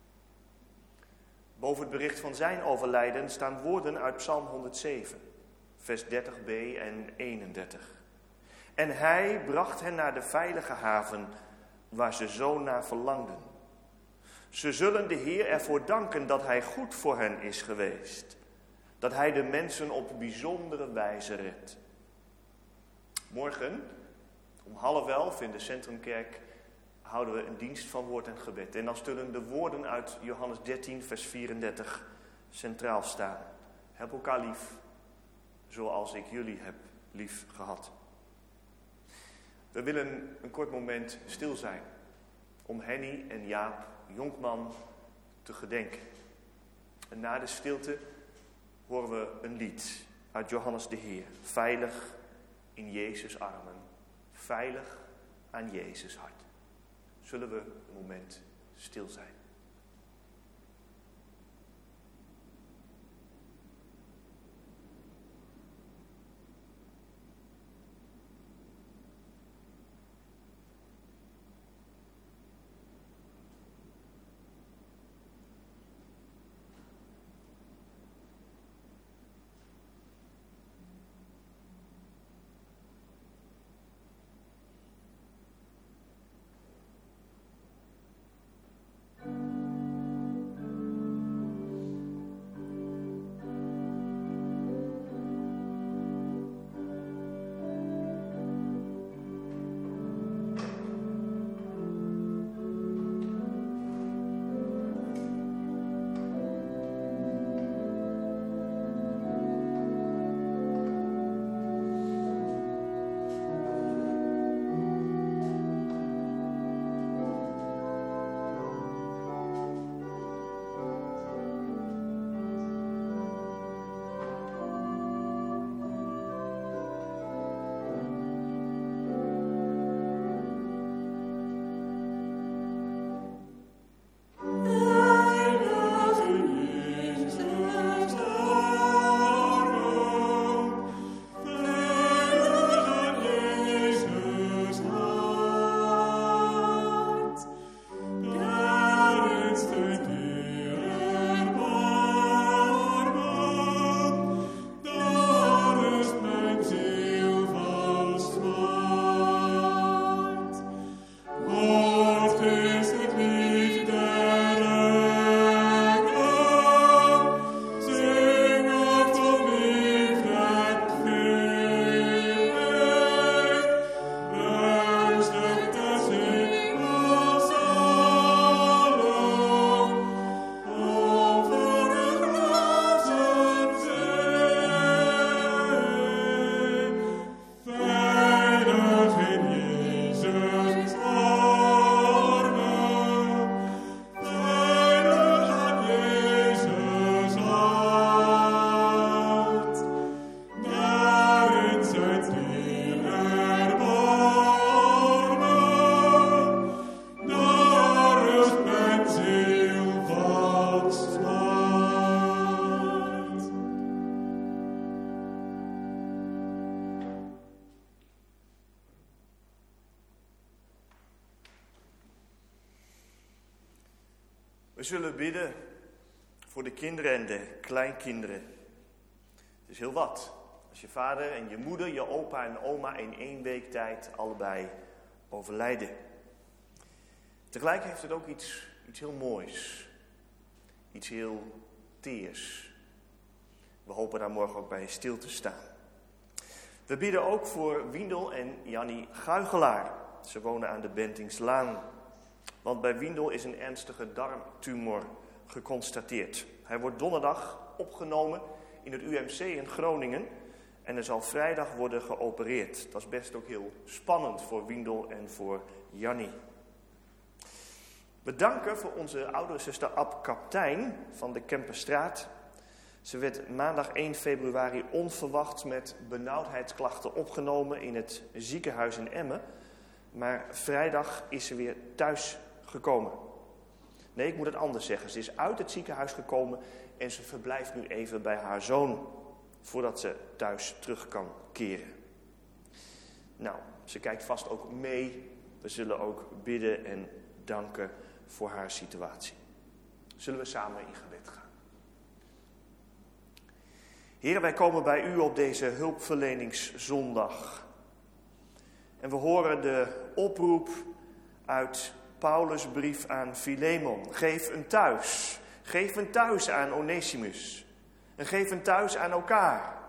Boven het bericht van zijn overlijden staan woorden uit Psalm honderdzeven, vers dertig b en eenendertig. En hij bracht hen naar de veilige haven waar ze zo naar verlangden. Ze zullen de Heer ervoor danken dat hij goed voor hen is geweest. Dat hij de mensen op bijzondere wijze redt. Morgen om half elf in de Centrumkerk houden we een dienst van woord en gebed. En dan zullen de woorden uit Johannes dertien, vers vierendertig centraal staan. Heb elkaar lief, zoals ik jullie heb lief gehad. We willen een kort moment stil zijn om Henny en Jaap Jonkman te gedenken. En na de stilte horen we een lied uit Johannes de Heer. Veilig in Jezus' armen, veilig aan Jezus' hart. Zullen we een moment stil zijn. We zullen bidden voor de kinderen en de kleinkinderen. Het is heel wat. Als je vader en je moeder, je opa en oma in één week tijd allebei overlijden. Tegelijk heeft het ook iets, iets heel moois. Iets heel teers. We hopen daar morgen ook bij stil te staan. We bidden ook voor Wiendel en Jannie Guigelaar. Ze wonen aan de Bentingslaan. Want bij Wiendel is een ernstige darmtumor geconstateerd. Hij wordt donderdag opgenomen in het U M C in Groningen. En er zal vrijdag worden geopereerd. Dat is best ook heel spannend voor Wiendel en voor Jannie. We danken voor onze oudere zuster Ab Kaptein van de Kempenstraat. Ze werd maandag één februari onverwacht met benauwdheidsklachten opgenomen in het ziekenhuis in Emmen. Maar vrijdag is ze weer thuis gekomen. Nee, ik moet het anders zeggen. Ze is uit het ziekenhuis gekomen en ze verblijft nu even bij haar zoon, voordat ze thuis terug kan keren. Nou, ze kijkt vast ook mee. We zullen ook bidden en danken voor haar situatie. Zullen we samen in gebed gaan? Heer, wij komen bij u op deze hulpverleningszondag. En we horen de oproep uit Paulus' brief aan Filemon. Geef een thuis. Geef een thuis aan Onesimus. En geef een thuis aan elkaar.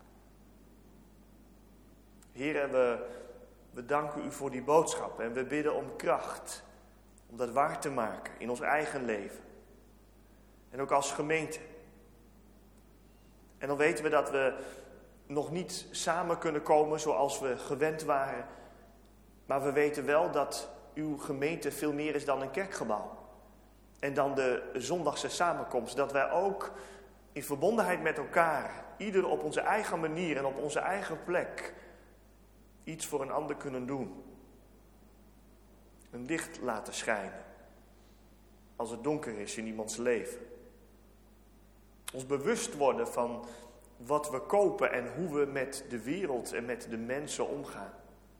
Heer, we, we danken u voor die boodschap. En we bidden om kracht. Om dat waar te maken in ons eigen leven. En ook als gemeente. En dan weten we dat we nog niet samen kunnen komen zoals we gewend waren. Maar we weten wel dat uw gemeente veel meer is dan een kerkgebouw. En dan de zondagse samenkomst. Dat wij ook in verbondenheid met elkaar, ieder op onze eigen manier en op onze eigen plek, iets voor een ander kunnen doen. Een licht laten schijnen. Als het donker is in iemands leven. Ons bewust worden van wat we kopen en hoe we met de wereld en met de mensen omgaan.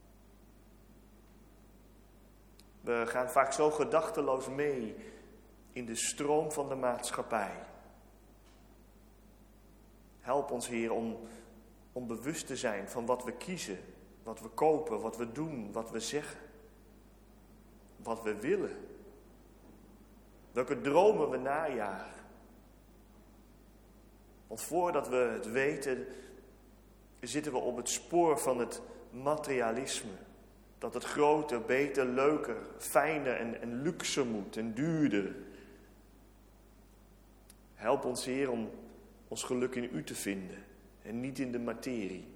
We gaan vaak zo gedachteloos mee in de stroom van de maatschappij. Help ons, Heer, om, om bewust te zijn van wat we kiezen, wat we kopen, wat we doen, wat we zeggen. Wat we willen. Welke dromen we najagen. Want voordat we het weten, zitten we op het spoor van het materialisme. Dat het groter, beter, leuker, fijner en, en luxer moet en duurder. Help ons, Heer, om ons geluk in u te vinden en niet in de materie.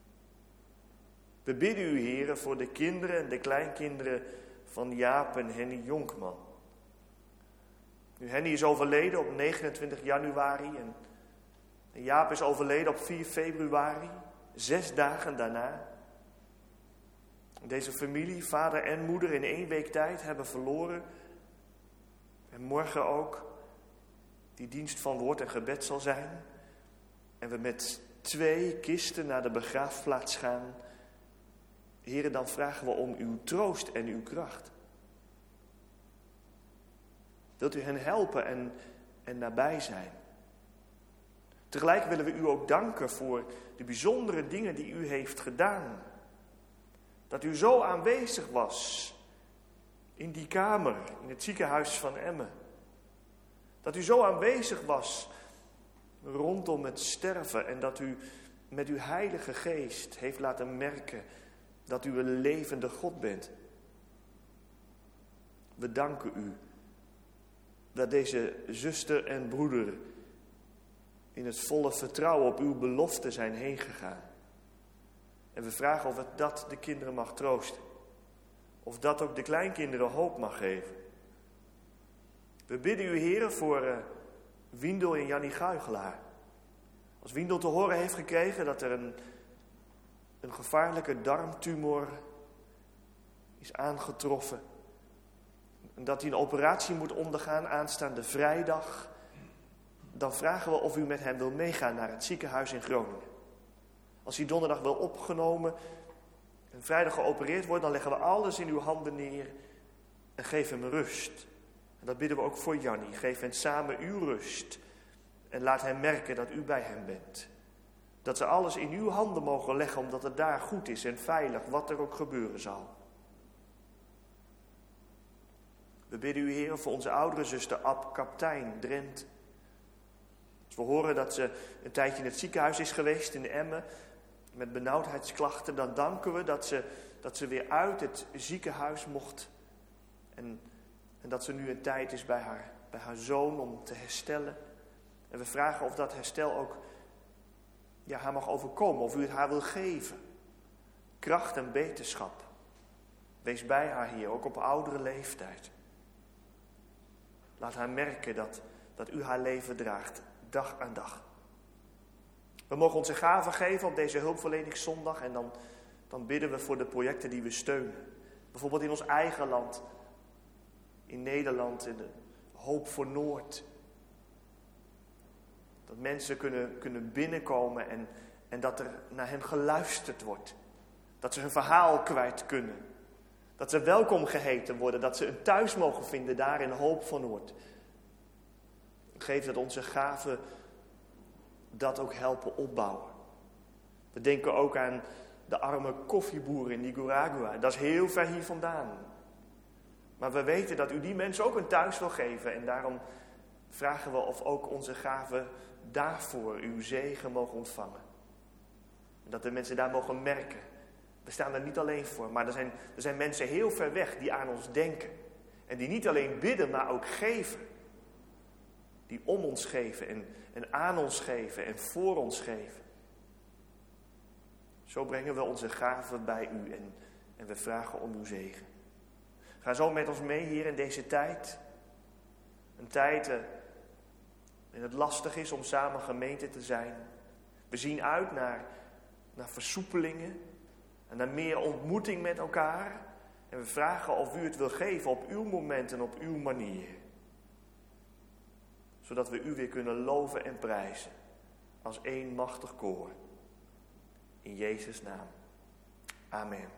We bidden u, Heer, voor de kinderen en de kleinkinderen van Jaap en Henny Jonkman. Nu, Henny is overleden op negenentwintig januari en Jaap is overleden op vier februari, zes dagen daarna. Deze familie, vader en moeder, in één week tijd hebben verloren. En morgen ook die dienst van woord en gebed zal zijn. En we met twee kisten naar de begraafplaats gaan. Heren, dan vragen we om uw troost en uw kracht. Wilt u hen helpen en, en nabij zijn? Tegelijk willen we u ook danken voor de bijzondere dingen die u heeft gedaan. Dat u zo aanwezig was in die kamer, in het ziekenhuis van Emmen. Dat u zo aanwezig was rondom het sterven en dat u met uw heilige geest heeft laten merken dat u een levende God bent. We danken u dat deze zuster en broeder in het volle vertrouwen op uw belofte zijn heen gegaan. En we vragen of het dat de kinderen mag troosten. Of dat ook de kleinkinderen hoop mag geven. We bidden u, Heer, voor uh, Wiendel en Jannie Guigelaar. Als Wiendel te horen heeft gekregen dat er een, een gevaarlijke darmtumor is aangetroffen. En dat hij een operatie moet ondergaan aanstaande vrijdag. Dan vragen we of u met hem wil meegaan naar het ziekenhuis in Groningen. Als hij donderdag wel opgenomen en vrijdag geopereerd wordt, dan leggen we alles in uw handen neer en geven hem rust. En dat bidden we ook voor Jannie. Geef hen samen uw rust. En laat hen merken dat u bij hen bent. Dat ze alles in uw handen mogen leggen, omdat het daar goed is en veilig, wat er ook gebeuren zal. We bidden u, Heer, voor onze oudere zuster Ab Kaptein, Drenthe. Als we horen dat ze een tijdje in het ziekenhuis is geweest in Emmen, met benauwdheidsklachten, dan danken we dat ze, dat ze weer uit het ziekenhuis mocht. En, en dat ze nu een tijd is bij haar, bij haar zoon om te herstellen. En we vragen of dat herstel ook ja, haar mag overkomen, of u het haar wil geven. Kracht en beterschap. Wees bij haar, Heer, ook op oudere leeftijd. Laat haar merken dat, dat u haar leven draagt, dag aan dag. We mogen onze gaven geven op deze hulpverleningszondag en dan, dan bidden we voor de projecten die we steunen. Bijvoorbeeld in ons eigen land, in Nederland, in de Hoop voor Noord. Dat mensen kunnen, kunnen binnenkomen en, en dat er naar hen geluisterd wordt. Dat ze hun verhaal kwijt kunnen. Dat ze welkom geheten worden, dat ze een thuis mogen vinden daar in Hoop voor Noord. Geef dat onze gaven dat ook helpen opbouwen. We denken ook aan de arme koffieboeren in Nicaragua. Dat is heel ver hier vandaan. Maar we weten dat u die mensen ook een thuis wil geven. En daarom vragen we of ook onze gaven daarvoor uw zegen mogen ontvangen. En dat de mensen daar mogen merken. We staan er niet alleen voor, maar er zijn, er zijn mensen heel ver weg die aan ons denken. En die niet alleen bidden, maar ook geven. Die om ons geven en, en aan ons geven en voor ons geven. Zo brengen we onze gaven bij u en, en we vragen om uw zegen. Ga zo met ons mee hier in deze tijd. Een tijd uh, waarin het lastig is om samen gemeente te zijn. We zien uit naar, naar versoepelingen en naar meer ontmoeting met elkaar. En we vragen of u het wil geven op uw moment en op uw manier. Zodat we u weer kunnen loven en prijzen als één machtig koor. In Jezus' naam. Amen.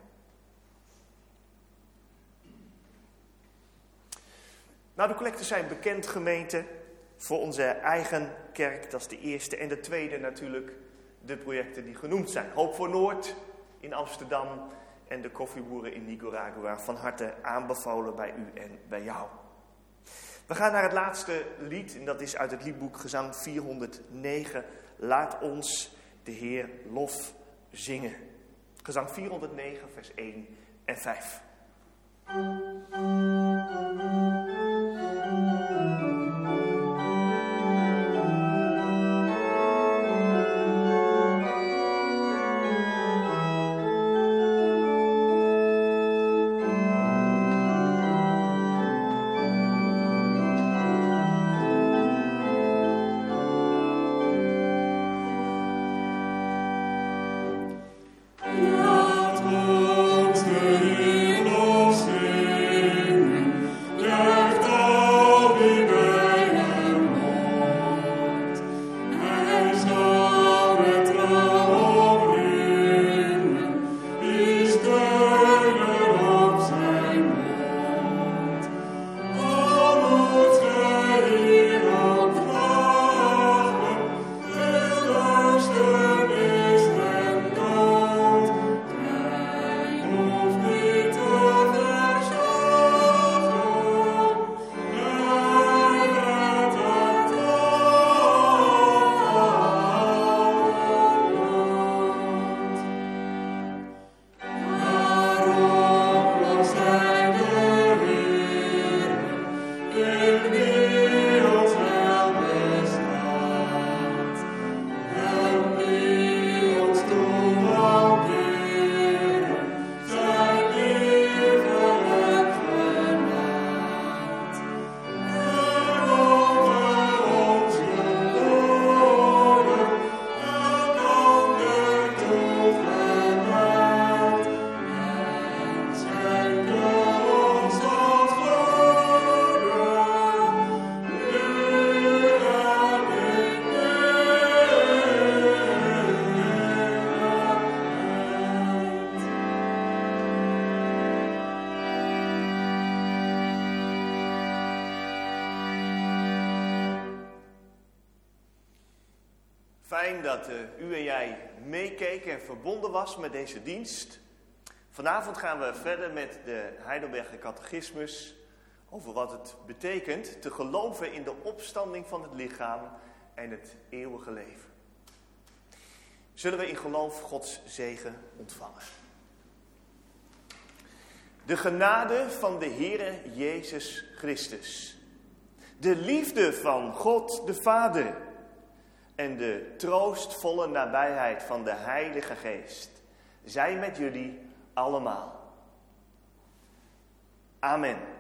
Nou, de collecten zijn bekend, gemeente, voor onze eigen kerk. Dat is de eerste. En de tweede natuurlijk, de projecten die genoemd zijn. Hoop voor Noord in Amsterdam en de koffieboeren in Nicaragua. Van harte aanbevolen bij u en bij jou. We gaan naar het laatste lied en dat is uit het liedboek Gezang vierhonderdnegen. Laat ons de Heer lof zingen. Gezang vierhonderdnegen, vers één en vijf. Laat ons de Heer lof zingen. Fijn dat uh, u en jij meekeken en verbonden was met deze dienst. Vanavond gaan we verder met de Heidelberger Catechismus over wat het betekent te geloven in de opstanding van het lichaam en het eeuwige leven. Zullen we in geloof Gods zegen ontvangen. De genade van de Heere Jezus Christus, de liefde van God de Vader en de troostvolle nabijheid van de Heilige Geest zij met jullie allemaal. Amen.